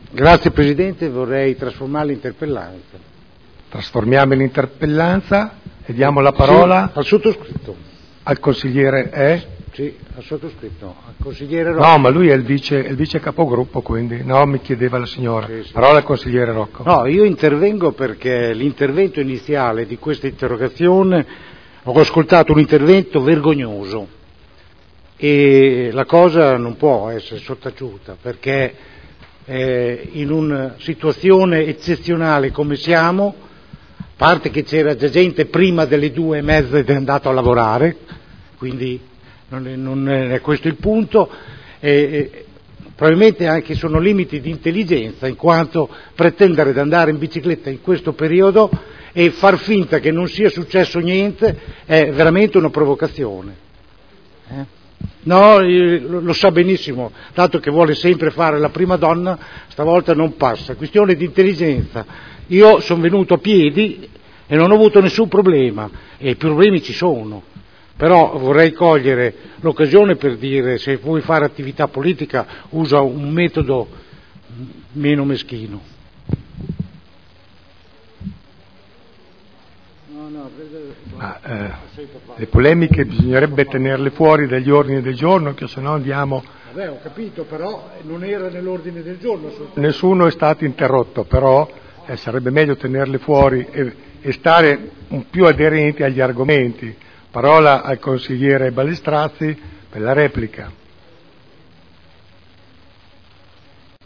Grazie Presidente, vorrei trasformarla in interpellanza. Trasformiamo in interpellanza e diamo la parola al sottoscritto. Al consigliere Sì, al sottoscritto, al consigliere Rocco. No, ma lui è il vice capogruppo, quindi no, mi chiedeva la signora. Sì. Parola al consigliere Rocco. No, io intervengo perché l'intervento iniziale di questa interrogazione ho ascoltato un intervento vergognoso e la cosa non può essere sottaciuta perché in una situazione eccezionale come siamo, a parte che c'era già gente prima delle 2:30 ed è andato a lavorare, quindi non è questo il punto, probabilmente anche sono limiti di intelligenza, in quanto pretendere di andare in bicicletta in questo periodo e far finta che non sia successo niente è veramente una provocazione. No, lo sa benissimo, dato che vuole sempre fare la prima donna, stavolta non passa, questione di intelligenza. Io sono venuto a piedi e non ho avuto nessun problema, e i problemi ci sono, però vorrei cogliere l'occasione per dire: se vuoi fare attività politica usa un metodo meno meschino. Le polemiche bisognerebbe tenerle fuori dagli ordini del giorno, che se no andiamo... Vabbè, ho capito, però non era nell'ordine del giorno. Nessuno è stato interrotto, però sarebbe meglio tenerle fuori e stare più aderenti agli argomenti. Parola al consigliere Balestrazzi per la replica.